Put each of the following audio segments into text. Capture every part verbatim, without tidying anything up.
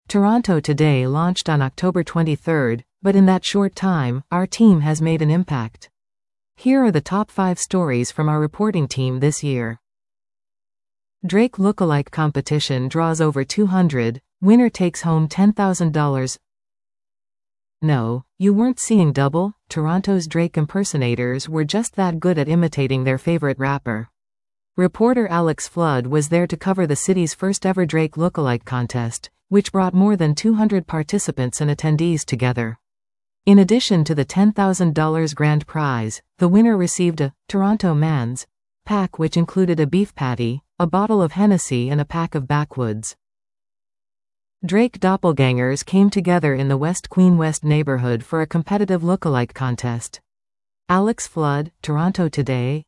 Toronto Today launched on October twenty-third, but in that short time, our team has made an impact. Here are the top five stories from our reporting team this year. Drake lookalike competition draws over two hundred, winner takes home ten thousand dollars. No, you weren't seeing double. Toronto's Drake impersonators were just that good at imitating their favorite rapper. Reporter Alex Flood was there to cover the city's first ever Drake lookalike contest, which brought more than two hundred participants and attendees together. In addition to the ten thousand dollars grand prize, the winner received a Toronto Man's pack, which included a beef patty, a bottle of Hennessy and a pack of Backwoods. Drake doppelgangers came together in the West Queen West neighborhood for a competitive lookalike contest. Alex Flood, Toronto Today.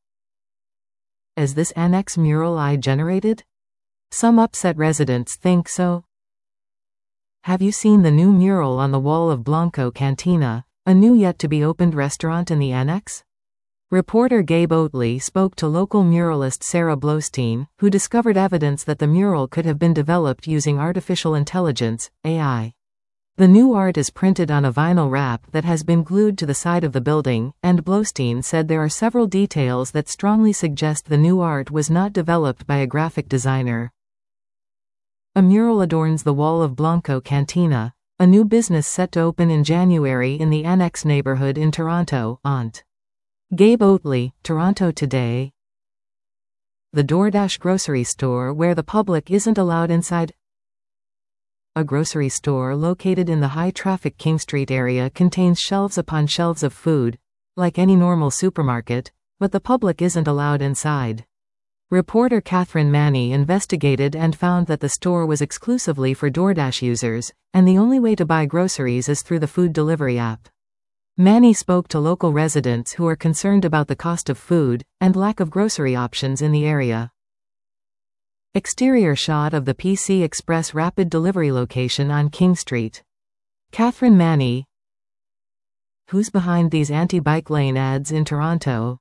Is this Annex mural I generated? Some upset residents think so. Have you seen the new mural on the wall of Blanco Cantina, a new yet-to-be-opened restaurant in the Annex? Reporter Gabe Oatley spoke to local muralist Sarah Blostein, who discovered evidence that the mural could have been developed using artificial intelligence, A I. The new art is printed on a vinyl wrap that has been glued to the side of the building, and Blostein said there are several details that strongly suggest the new art was not developed by a graphic designer. A mural adorns the wall of Blanco Cantina, a new business set to open in January in the Annex neighborhood in Toronto, Ont. Gabe Oatley, Toronto Today. The DoorDash grocery store where the public isn't allowed inside. A grocery store located in the high-traffic King Street area contains shelves upon shelves of food, like any normal supermarket, but the public isn't allowed inside. Reporter Catherine Manny investigated and found that the store was exclusively for DoorDash users, and the only way to buy groceries is through the food delivery app. Manny spoke to local residents who are concerned about the cost of food and lack of grocery options in the area. Exterior shot of the P C Express rapid delivery location on King Street. Catherine Manny. Who's behind these anti-bike lane ads in Toronto?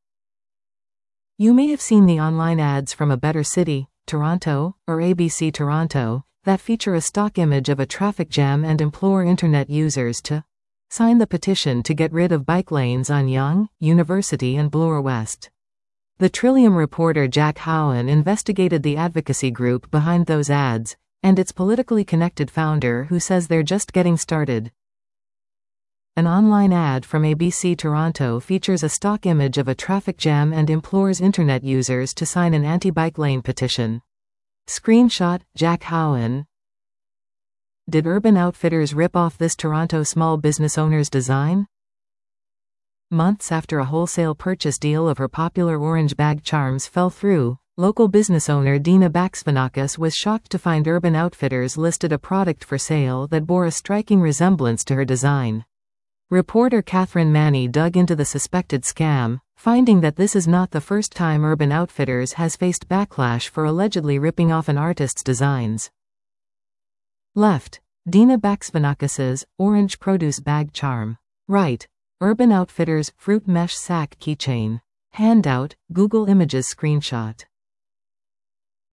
You may have seen the online ads from A Better City, Toronto, or A B C Toronto, that feature a stock image of a traffic jam and implore internet users to sign the petition to get rid of bike lanes on Yonge, University and Bloor West. The Trillium reporter Jack Howen investigated the advocacy group behind those ads, and its politically connected founder who says they're just getting started. An online ad from A B C Toronto features a stock image of a traffic jam and implores internet users to sign an anti-bike lane petition. Screenshot, Jack Howen. Did Urban Outfitters rip off this Toronto small business owner's design? Months after a wholesale purchase deal of her popular orange bag charms fell through, local business owner Dina Baxvanakis was shocked to find Urban Outfitters listed a product for sale that bore a striking resemblance to her design. Reporter Catherine Manny dug into the suspected scam, finding that this is not the first time Urban Outfitters has faced backlash for allegedly ripping off an artist's designs. Left. Dina Baxvanakis's orange produce bag charm. Right. Urban Outfitters fruit mesh sack keychain. Handout, Google Images screenshot.